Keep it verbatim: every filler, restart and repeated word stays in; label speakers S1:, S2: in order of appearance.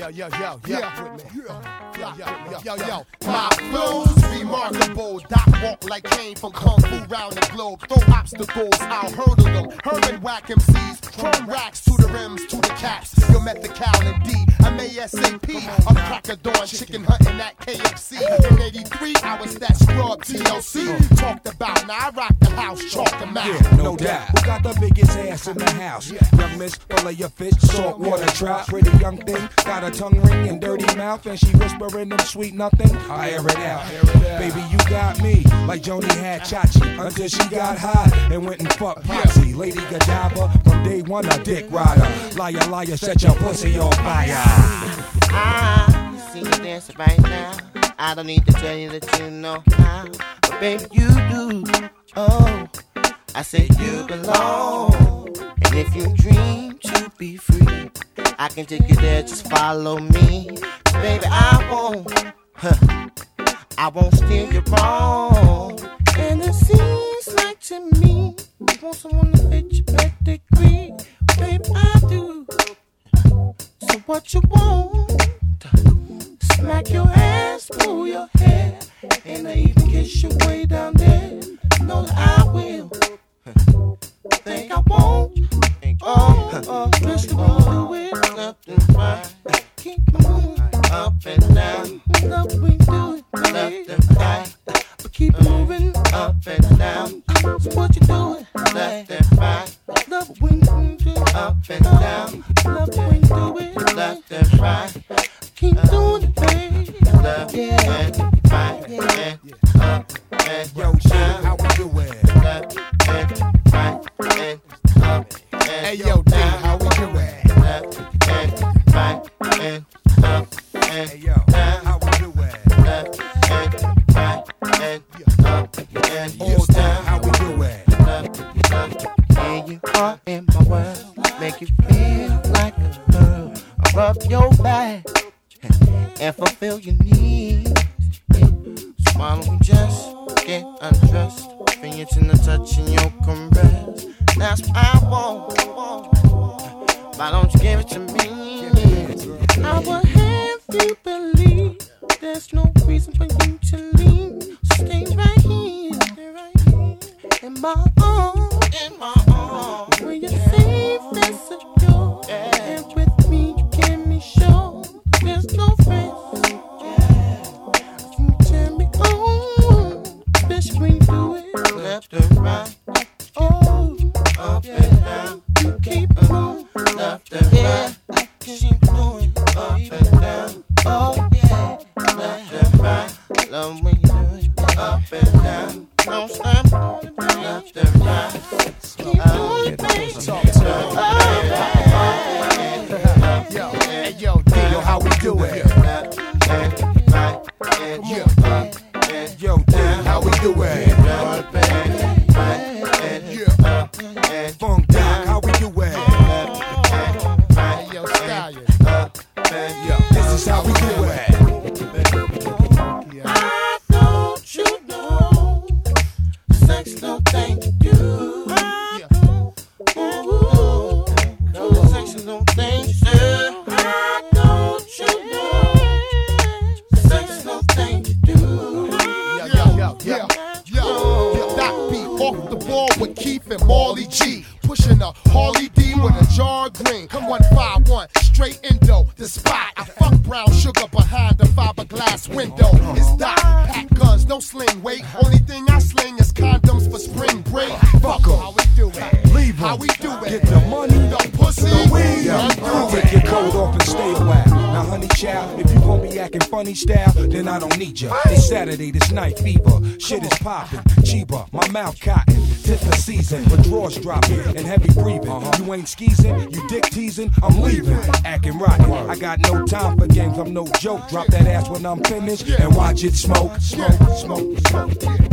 S1: yo, yo, yo, yeah, with me. Yo, yo, yo, yo, yo. My flow's remarkable. Doc walk like Kane from Kung Fu round the globe. Throw obstacles, I'll hurdle them. Herman whack M Cs, chrome racks to the rims, to the caps. You'll met the Cal and D. I'm A S A P. I'm crack a dawn, chicken hunting at K F C. In eighty-three, I was that scrub T L C. Talked about, now I rock the house, chalk them out.
S2: Yeah, no doubt. Who got the biggest ass in the house? Young miss, fillet your fish, saltwater trout. Pretty young thing, got a tongue ring and dirty mouth, and she whispering them sweet nothing. I air it out. Baby, you got me like Joni had Chachi until she got hot and went and fucked Posse. Lady Godiva, from day one a dick rider. Liar, liar, set your pussy on fire.
S3: I see you dancing right now. I don't need to tell you that you know how, but baby you do. Oh, I say you belong. And if you dream to be free, I can take you there, just follow me. Baby, I won't, huh, I won't steer you wrong. And it seems like to me, you want someone to fit your pedigree. Baby, I do. So what you want? Smack your ass, pull your hair, and I even kiss you way down there. Know that I will. Think I won't. Oh, oh, listen to it, left and right. Keep moving up and down. Love we do it, left and right. But keep moving up and down. So what you doing, left and right. Love when you do it up and down. Love when you do it, left and right. Keep doing it, baby. Left and right, and up and
S2: Yo,
S3: down.
S2: how we do it?
S3: Left and right, and up and
S1: Hey, yo, D, how we do it?
S3: left and right and up and
S2: Hey, yo,
S3: down.
S2: how we do it?
S3: Left and right and up and
S2: All
S3: down.
S2: down, how we do it?
S3: Left, left. Here you are in my world, make you feel like a girl. I rub your back and fulfill your needs. So why don't we just get undressed? Fingers in the touch and your caress. That's what I want. Why don't you give it to me? I will have you believe there's no reason for you to leave. Stay right here, stay right here in my arms, in my arms. Where you're safe and secure, and with me you can be sure there's no risk. You turn me on, bitch, when you do it left and right. Oh, up and down. You keep moving left and right. Keep doing up and down. Oh yeah, left and right. Love when you do it up and down. Don't stop, left and right. Keep doing it, baby.
S1: Yo, hey, yo, D, yo, how we do it?
S3: Left and right and
S1: Come
S3: up
S1: on.
S3: and
S2: Yo, damn, how we do it?
S3: up and right and
S1: Yeah.
S3: up and
S2: Funk Doc, how we do it?
S1: Hey, yo, Stallion.
S3: up and
S1: Yo,
S2: This is how we do it.
S1: yeah.
S3: I don't you know, sex no thing to do. Ooh, no sex no thing to do. I don't you know, sex no thing to do.
S1: Yo, yo, yo, yo, yo, yo, Doc B off the ball with Keith and Marley G. Pushing a Harley D with a jar of green. Come one five one, straight Indo, the spot. I fuck brown sugar behind the fiberglass window. It's Doc, pack guns, no sling weight. Only thing I sling is condoms for spring break. Fuck 'em, how we do it?
S2: Leave 'em.
S1: How we do it?
S2: Get the money,
S1: the pussy,
S2: the weed.
S1: run through
S2: Take your
S1: it.
S2: coat off and stay a while. Now, honey child, if you gon' be acting funny style, then I don't need ya. It's Saturday, this night fever. Shit is popping. Chiba, my mouth cotton. Tis the season, with drawers dropping and heavy breathing. You ain't skeezing, you dick teasing, I'm leaving. Acting rotten. I got no time for games, I'm no joke. Drop that ass when I'm finished and watch it smoke.
S1: Smoke, smoke, smoke.